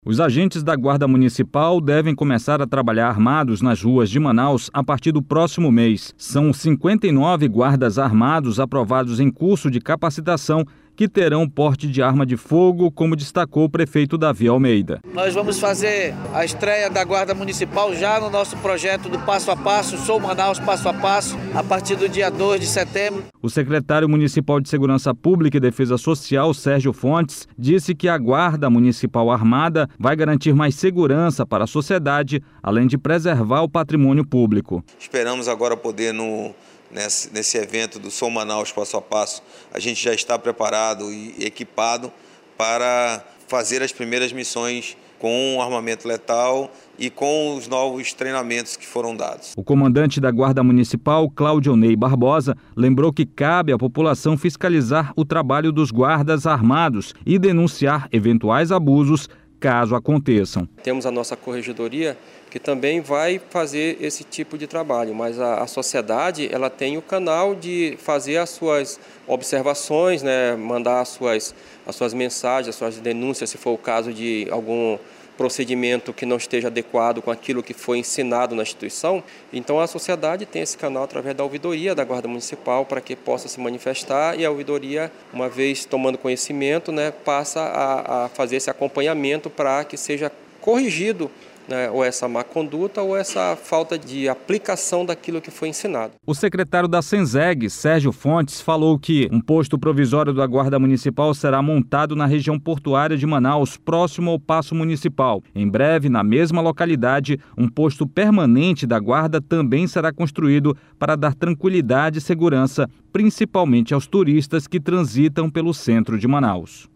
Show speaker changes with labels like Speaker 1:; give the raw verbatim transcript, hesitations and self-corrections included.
Speaker 1: Os agentes da Guarda Municipal devem começar a trabalhar armados nas ruas de Manaus a partir do próximo mês. São cinquenta e nove guardas armados aprovados em curso de capacitação que terão porte de arma de fogo, como destacou o prefeito Davi Almeida.
Speaker 2: Nós vamos fazer a estreia da Guarda Municipal já no nosso projeto do Passo a Passo, Sou Manaus Passo a Passo, a partir do dia dois de setembro.
Speaker 1: O secretário municipal de Segurança Pública e Defesa Social, Sérgio Fontes, disse que a Guarda Municipal Armada vai garantir mais segurança para a sociedade, além de preservar o patrimônio público.
Speaker 3: Esperamos agora poder no Nesse, nesse evento do Sou Manaus Passo a Passo, a gente já está preparado e equipado para fazer as primeiras missões com o armamento letal e com os novos treinamentos que foram dados.
Speaker 1: O comandante da Guarda Municipal, Cláudio Ney Barbosa, lembrou que cabe à população fiscalizar o trabalho dos guardas armados e denunciar eventuais abusos caso aconteçam.
Speaker 4: Temos a nossa corregedoria que também vai fazer esse tipo de trabalho, mas a, a sociedade ela tem o canal de fazer as suas observações, né, mandar as suas, as suas mensagens, as suas denúncias, se for o caso de algum procedimento que não esteja adequado com aquilo que foi ensinado na instituição. Então a sociedade tem esse canal através da ouvidoria da Guarda Municipal para que possa se manifestar, e a ouvidoria, uma vez tomando conhecimento, né, passa a, a fazer esse acompanhamento para que seja corrigido, né, ou essa má conduta ou essa falta de aplicação daquilo que foi ensinado.
Speaker 1: O secretário da Senseg, Sérgio Fontes, falou que um posto provisório da Guarda Municipal será montado na região portuária de Manaus, próximo ao Paço Municipal. Em breve, na mesma localidade, um posto permanente da Guarda também será construído para dar tranquilidade e segurança, principalmente aos turistas que transitam pelo centro de Manaus.